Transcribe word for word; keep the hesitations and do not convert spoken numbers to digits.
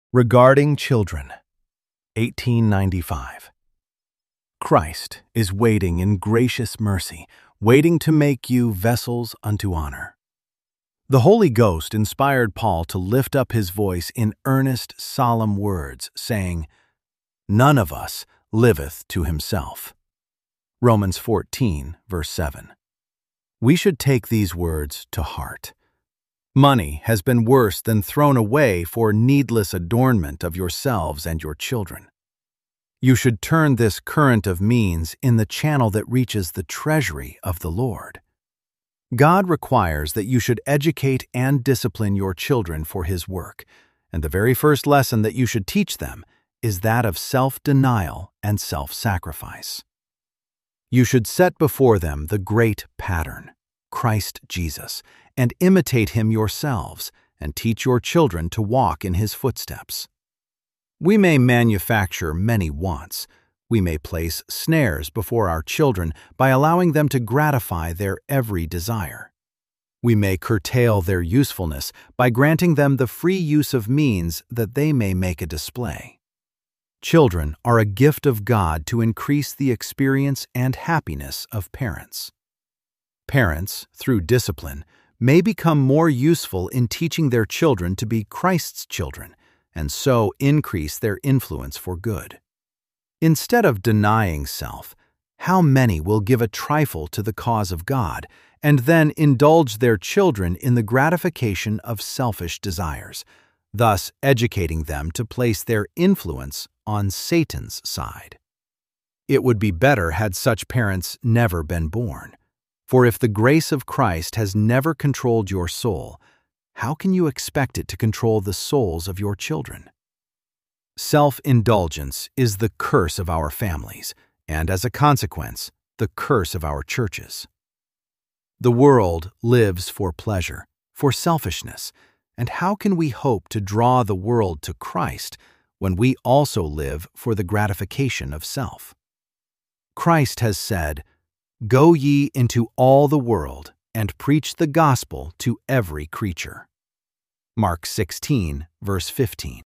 Regarding Children, eighteen ninety-five. Christ is waiting in gracious mercy, waiting to make you vessels unto honor. The Holy Ghost inspired Paul to lift up his voice in earnest, solemn words, saying, "None of us liveth to himself." Romans fourteen, verse seven. We should take these words to heart. Money has been worse than thrown away for needless adornment of yourselves and your children. You should turn this current of means in the channel that reaches the treasury of the Lord. God requires that you should educate and discipline your children for His work, and the very first lesson that you should teach them is that of self-denial and self-sacrifice. You should set before them the great pattern, Christ Jesus, and imitate Him yourselves, and teach your children to walk in His footsteps. We may manufacture many wants. We may place snares before our children by allowing them to gratify their every desire. We may curtail their usefulness by granting them the free use of means that they may make a display. Children are a gift of God to increase the experience and happiness of parents. Parents, through discipline, may become more useful in teaching their children to be Christ's children, and so increase their influence for good. Instead of denying self, how many will give a trifle to the cause of God and then indulge their children in the gratification of selfish desires, thus educating them to place their influence on Satan's side? It would be better had such parents never been born. For if the grace of Christ has never controlled your soul, how can you expect it to control the souls of your children? Self-indulgence is the curse of our families, and as a consequence, the curse of our churches. The world lives for pleasure, for selfishness, and how can we hope to draw the world to Christ when we also live for the gratification of self? Christ has said, "Go ye into all the world, and preach the gospel to every creature." Mark sixteen, verse fifteen.